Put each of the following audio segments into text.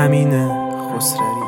امین خسروی.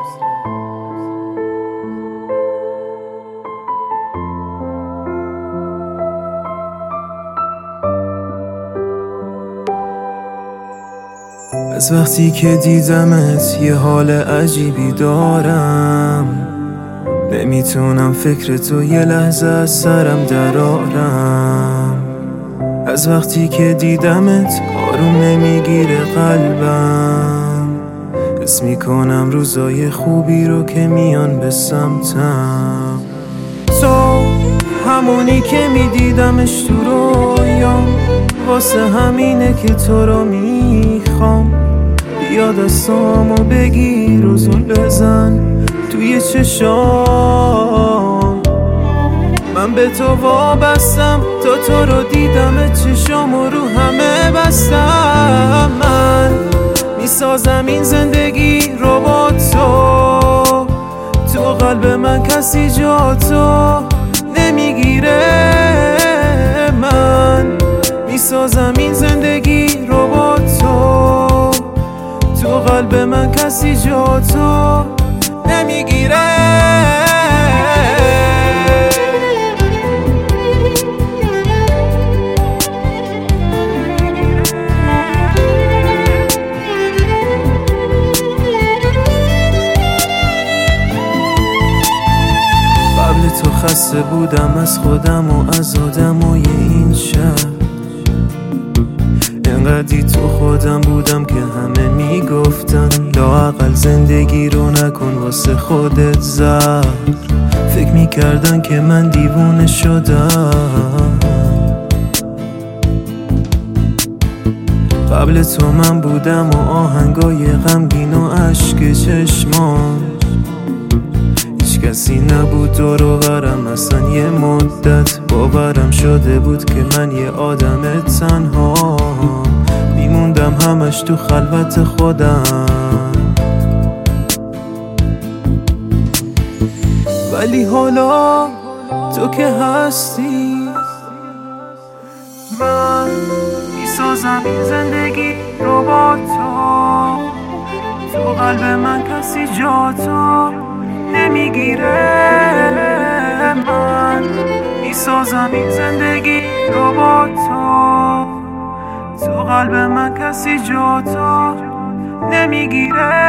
از وقتی که دیدمت یه حال عجیبی دارم، نمیتونم فکر تو یه لحظه از سرم درارم. از وقتی که دیدمت آروم نمیگیره قلبم، حس میکنم روزای خوبی رو که میان به سمتم. تو همونی که میدیدمش تو رویام، واسه همینه که تو رو میخوام. بیا دستامو بگیر و زل بزن توی چشام. من به تو وابستم، تا تو رو دیدم چشامو رو همه بستم. من میسازم این زندگی رو با تو قلب من کسی جا تو نمیگیره. من میسازم این زندگی رو با تو قلب من کسی جا تو نمیگیره. قبل تو خسته بودم از خودم و از آدمای این شهر. انقدی تو خودم بودم که همه میگفتن لااقل زندگی رو نکن واسه خودت زهر. فکر میکردن که من دیوونه شدم. قبل تو من بودم و آهنگای غمگین و عشق چشمان. هیچ کسی نبود دور و برم، اصلا یه مدت باورم شده بود که من یه آدم تنها میموندم همش تو خلوت خودم. ولی حالا تو که هستی، من میسازم این زندگی رو با تو قلب من کسی جا تو نمیگیره. من میسازم این زندگی رو با تو قلب من کسی جا تو نمیگیره.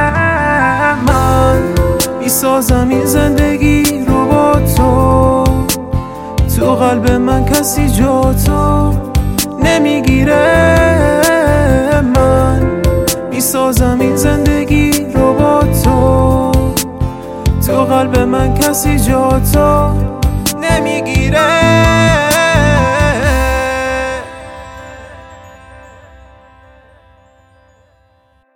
من میسازم این زندگی رو با تو قلب من کسی جا تو نمیگیره. من میسازم این زندگی رو با تو قلب من کسی جا تو نمیگیره.